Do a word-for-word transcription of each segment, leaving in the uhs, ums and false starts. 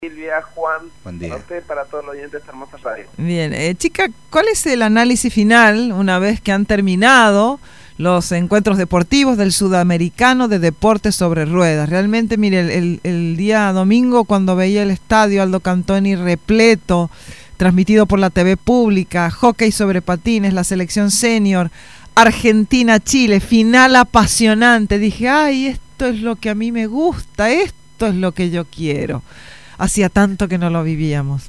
Silvia, Juan, Buen día. para usted, para todos los oyentes de Hermosa Radio. Bien, eh, chica, ¿cuál es el análisis final una vez que han terminado los encuentros deportivos del Sudamericano de Deportes sobre Ruedas? Realmente, mire, el, el, el día domingo cuando veía el estadio Aldo Cantoni repleto, transmitido por la T V pública, hockey sobre patines, la selección senior, Argentina-Chile, final apasionante, dije, ay, esto es lo que a mí me gusta, esto es lo que yo quiero. Hacía tanto que no lo vivíamos.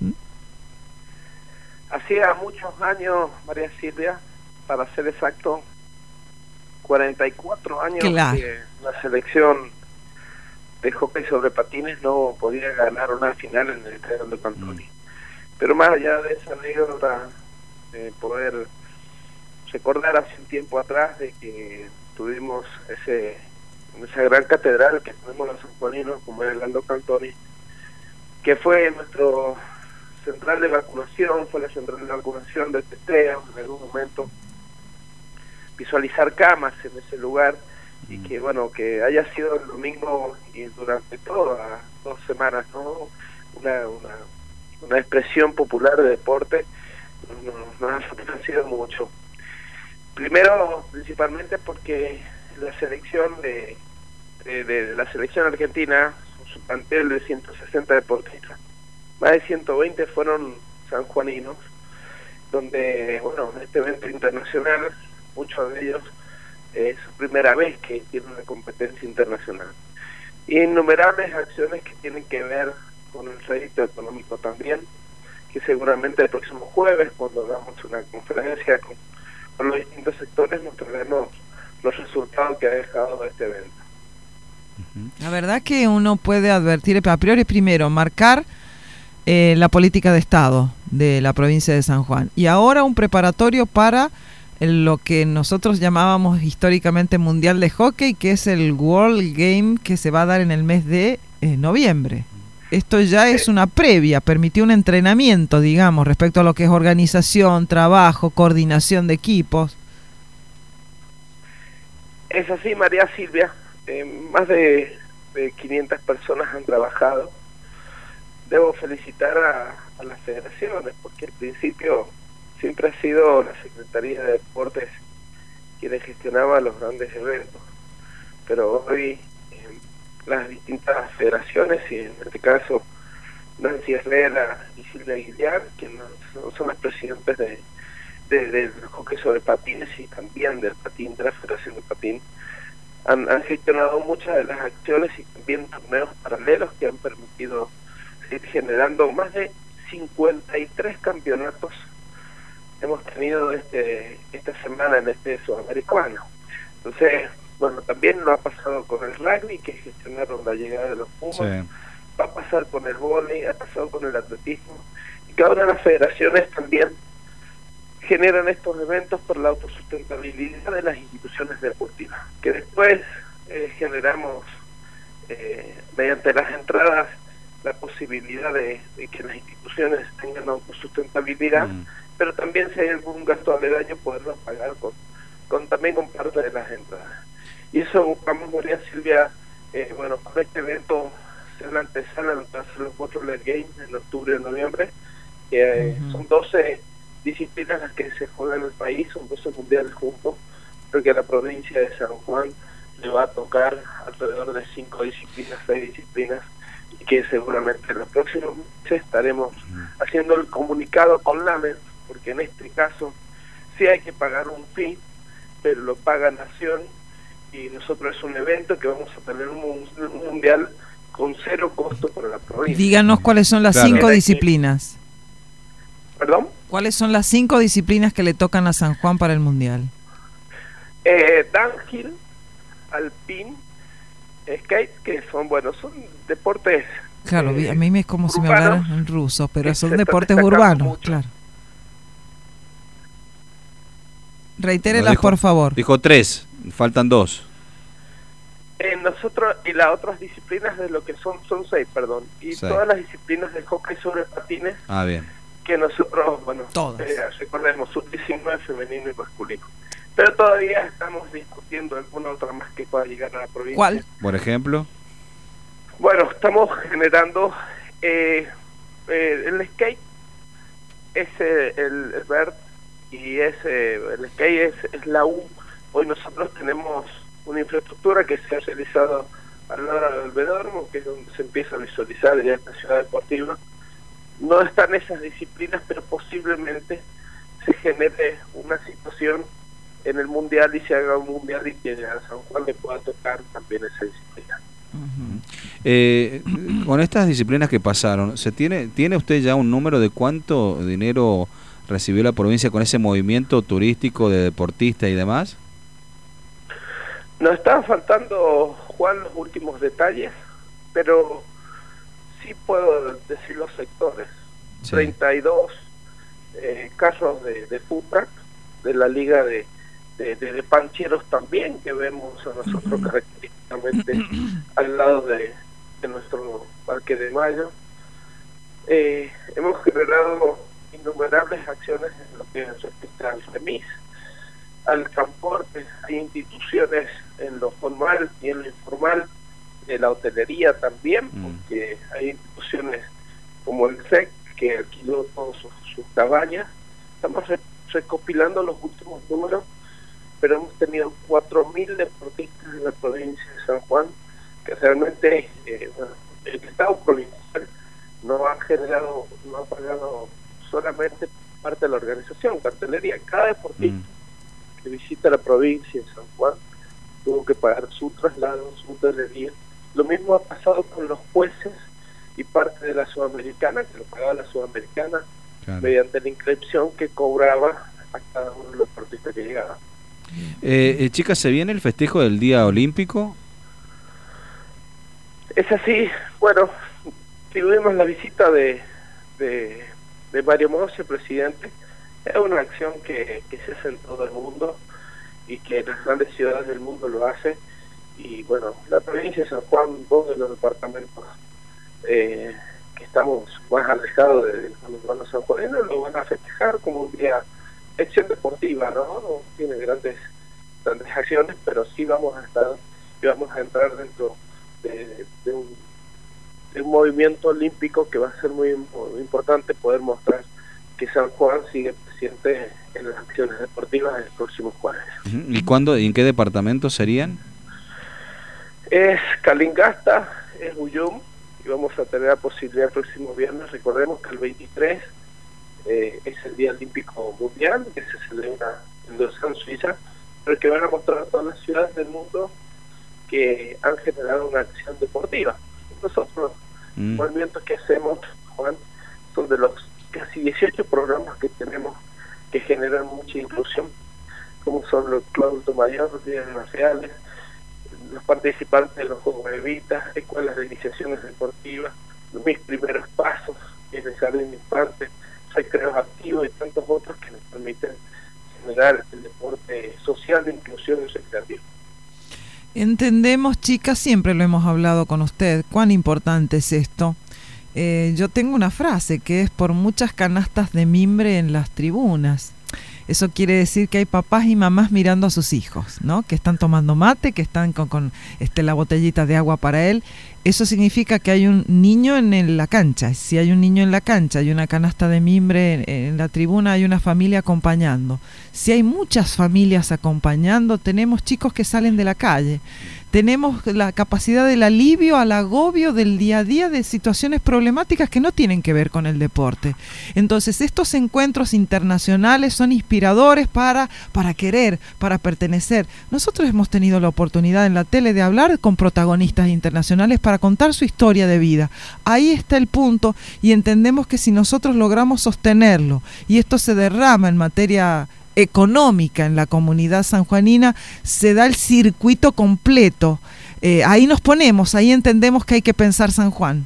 Hacía muchos años, María Silvia, para ser exacto, cuarenta y cuatro años claro. que la selección de hockey sobre patines no podía ganar una final en el estadio de Cantoni. Mm. Pero más allá de esa anécdota, eh, poder recordar hace un tiempo atrás de que tuvimos ese esa gran catedral que tenemos los sanjuaninos, como es el Aldo Cantoni, que fue nuestro central de vacunación, fue la central de vacunación del testeo, en algún momento visualizar camas en ese lugar, y que bueno, que haya sido el domingo y durante todas dos semanas, ¿no? Una, una, una expresión popular de deporte, nos, nos ha satisfacido mucho. Primero, principalmente porque la selección de, de, de la selección argentina, su plantel de ciento sesenta deportistas, más de ciento veinte fueron sanjuaninos, donde, bueno, en este evento internacional, muchos de ellos es su primera vez que tienen una competencia internacional. Y innumerables acciones que tienen que ver con el rédito económico también, que seguramente el próximo jueves, cuando hagamos una conferencia con, con los distintos sectores, mostraremos los resultados que ha dejado este evento. La verdad que uno puede advertir, a priori, primero, marcar eh, la política de Estado de la provincia de San Juan. Y ahora un preparatorio para lo que nosotros llamábamos históricamente Mundial de Hockey, que es el World Game que se va a dar en el mes de eh, noviembre. Esto ya es una previa, permitió un entrenamiento, digamos, respecto a lo que es organización, trabajo, coordinación de equipos. Es así, María Silvia. Eh, más de, de quinientas personas han trabajado. Debo felicitar a, a las federaciones, porque al principio siempre ha sido la Secretaría de Deportes quien gestionaba los grandes eventos, pero hoy eh, las distintas federaciones, y en este caso Nancy Herrera y Silvia Aguilar, que son las presidentes de, de, del hockey sobre patines y también del patín, de la Federación de Patín, Han, han gestionado muchas de las acciones y también torneos paralelos que han permitido seguir generando más de cincuenta y tres campeonatos hemos tenido este esta semana en este sudamericano. Entonces, bueno, también lo ha pasado con el rugby, que gestionaron la llegada de los Pumas, sí. Va a pasar con el vóley, ha pasado con el atletismo, y cada una de las federaciones también generan estos eventos por la autosustentabilidad de las instituciones deportivas, que después eh, generamos eh, mediante las entradas la posibilidad de, de que las instituciones tengan autosustentabilidad, mm. pero también si hay algún gasto aledaño poderlo pagar con, con también con parte de las entradas. Y eso buscamos, María Silvia, eh, bueno, para este evento se la antesala lo que hacen los World Games en octubre y noviembre, que uh-huh. son doce disciplinas las que se juegan en el país, son doce mundiales juntos, porque a la provincia de San Juan le va a tocar alrededor de cinco disciplinas, seis disciplinas, y que seguramente en los próximos meses estaremos haciendo el comunicado con la M E S, porque en este caso sí hay que pagar un fee, pero lo paga Nación, y nosotros es un evento que vamos a tener un, un mundial con cero costo para la provincia. Díganos cuáles son las claro. cinco disciplinas. ¿Perdón? ¿Cuáles son las cinco disciplinas que le tocan a San Juan para el mundial? Eh, downhill, alpin, skate, que son, bueno, son deportes. Claro, eh, a mí me es como urbanos, si me hablaran en ruso, pero son deportes urbanos, mucho. Claro. Reitérelas, no, por favor. Dijo tres, faltan dos. Eh, nosotros, y las otras disciplinas de lo que son, son seis, perdón, y seis. Todas las disciplinas del hockey sobre patines. Ah, bien. Que nosotros, bueno, eh, recordemos, sub diecinueve femenino y masculino. Pero todavía estamos discutiendo alguna otra más que pueda llegar a la provincia. ¿Cuál? Por ejemplo. Bueno, estamos generando Eh, eh, el skate es eh, el, el verde y es, eh, el skate es, es la U. Hoy nosotros tenemos una infraestructura que se ha realizado al lado del velódromo, que es donde se empieza a visualizar ya esta ciudad deportiva. No están esas disciplinas, pero posiblemente se genere una situación en el mundial y se haga un mundial y que a San Juan le pueda tocar también esa disciplina. Uh-huh. eh, con estas disciplinas que pasaron, ¿se tiene tiene usted ya un número de cuánto dinero recibió la provincia con ese movimiento turístico de deportistas y demás? Nos estaban faltando, Juan, los últimos detalles, pero sí puedo decir los sectores. Sí. treinta y dos eh, carros de, de food truck, de la liga de, de, de, de pancheros también, que vemos a nosotros característicamente al lado de, de nuestro Parque de Mayo. Eh, hemos generado innumerables acciones en lo que respecta al remis, al transporte. Hay instituciones en lo formal y en lo informal, de la hotelería también, porque hay instituciones como el S E C que alquiló todas sus, sus cabañas. Estamos re, recopilando los últimos números, pero hemos tenido cuatro mil deportistas en la provincia de San Juan, que realmente eh, bueno, el Estado provincial no ha generado, no ha pagado solamente parte de la organización, cartelería. Cada deportista mm. que visita la provincia de San Juan tuvo que pagar su traslado, su hotelería. Lo mismo ha pasado con los jueces y parte de la Sudamericana, que lo pagaba la Sudamericana, claro, mediante la inscripción que cobraba a cada uno de los deportistas que llegaban. Eh, eh, chicas, ¿se viene el festejo del Día Olímpico? Es así. Bueno, tuvimos la visita de, de, de Mario Mossi, el presidente. Es una acción que, que se hace en todo el mundo y que las grandes ciudades del mundo lo hacen. Y bueno, la provincia de San Juan, dos de los departamentos eh, que estamos más alejados del conurbano sanjuanino, lo van a festejar como un día acción deportiva, ¿no? No tiene grandes, grandes acciones, pero sí vamos a estar y vamos a entrar dentro de, de, un, de un movimiento olímpico que va a ser muy, muy importante poder mostrar que San Juan sigue presente en las acciones deportivas el próximo jueves. ¿Y cuándo y en qué departamento serían? Es Calingasta, es Uyum, y vamos a tener la posibilidad el próximo viernes. Recordemos que el veintitrés eh, es el Día Olímpico Mundial, que se celebra en Lausanne, Suiza, pero que van a mostrar a todas las ciudades del mundo que han generado una acción deportiva. Nosotros, mm. los movimientos que hacemos, Juan, son de los casi dieciocho programas que tenemos que generan mucha inclusión, como son los Clubes Adulto Mayor, los días marciales, los participantes de los Juegos de Vita, escuelas de iniciaciones deportivas, mis primeros pasos en el jardín de infantes, recreos activos y tantos otros que nos permiten generar el deporte social de inclusión y recreativo. Entendemos, chicas, siempre lo hemos hablado con usted, cuán importante es esto. Eh, yo tengo una frase que es por muchas canastas de mimbre en las tribunas. Eso quiere decir que hay papás y mamás mirando a sus hijos, ¿no? Que están tomando mate, que están con, con este, la botellita de agua para él. Eso significa que hay un niño en, en la cancha. Si hay un niño en la cancha, hay una canasta de mimbre en, en la tribuna, hay una familia acompañando. Si hay muchas familias acompañando, tenemos chicos que salen de la calle. Tenemos la capacidad del alivio al agobio del día a día de situaciones problemáticas que no tienen que ver con el deporte. Entonces, estos encuentros internacionales son inspiradores para, para querer, para pertenecer. Nosotros hemos tenido la oportunidad en la tele de hablar con protagonistas internacionales para contar su historia de vida. Ahí está el punto y entendemos que si nosotros logramos sostenerlo y esto se derrama en materia económica en la comunidad sanjuanina, se da el circuito completo. Eh, ahí nos ponemos, ahí entendemos que hay que pensar San Juan.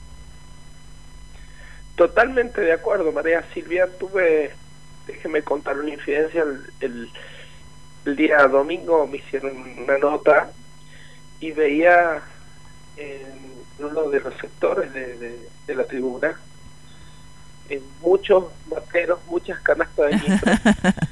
Totalmente de acuerdo, María Silvia. Tuve, déjeme contar una incidencia, el, el, el día domingo me hicieron una nota y veía en uno de los sectores de, de, de la tribuna en muchos materos, muchas canastas de mimbre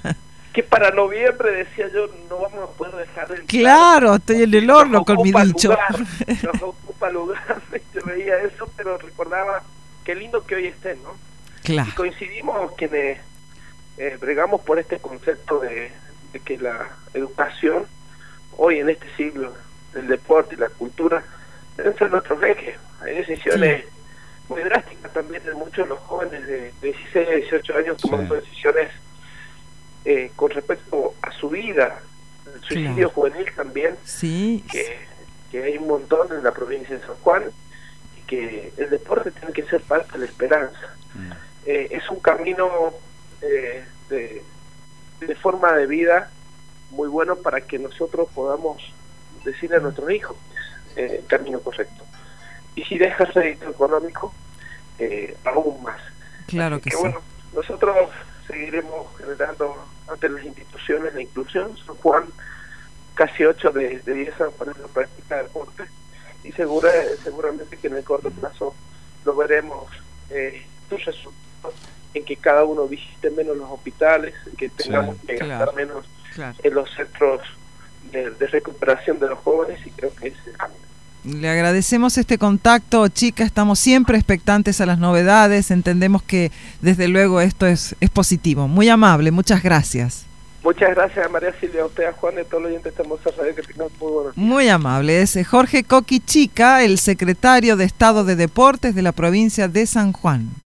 que para noviembre, decía yo, no vamos a poder dejar el Claro, estoy en el horno con mi dicho. Lugar, nos ocupa lugar, yo veía eso, pero recordaba qué lindo que hoy estén, ¿no? Claro. Y coincidimos quienes eh, bregamos por este concepto de, de que la educación, hoy en este siglo, del deporte y la cultura, deben ser nuestros ejes. Hay decisiones sí. muy drásticas también de muchos de los jóvenes de dieciséis a dieciocho años tomando sí. decisiones eh, con respecto a su vida, el suicidio claro. juvenil también, sí. que, que hay un montón en la provincia de San Juan, y que el deporte tiene que ser parte de la esperanza. Mm. Eh, es un camino eh, de, de forma de vida muy bueno para que nosotros podamos decirle a nuestros hijos eh, el camino correcto. Y si deja el rédito económico, eh, aún más. Claro Así que, que sí. Bueno, nosotros seguiremos generando ante las instituciones la inclusión. San Juan, casi ocho de diez sanjuaneros en la práctica de deporte, y segura, seguramente que en el corto plazo lo veremos eh, sus resultados, en que cada uno visite menos los hospitales, en que tengamos sí, que gastar claro, menos claro. en los centros de, de recuperación de los jóvenes, y creo que ese es el camino. Le agradecemos este contacto, chica, estamos siempre expectantes a las novedades, entendemos que desde luego esto es, es positivo. Muy amable, muchas gracias. Muchas gracias a María Silvia, a usted, a Juan y a todos los oyentes de Hermosa Radio, que tengan muy buenos días. Muy amable, es Jorge Coqui Chica, el secretario de Estado de Deportes de la provincia de San Juan.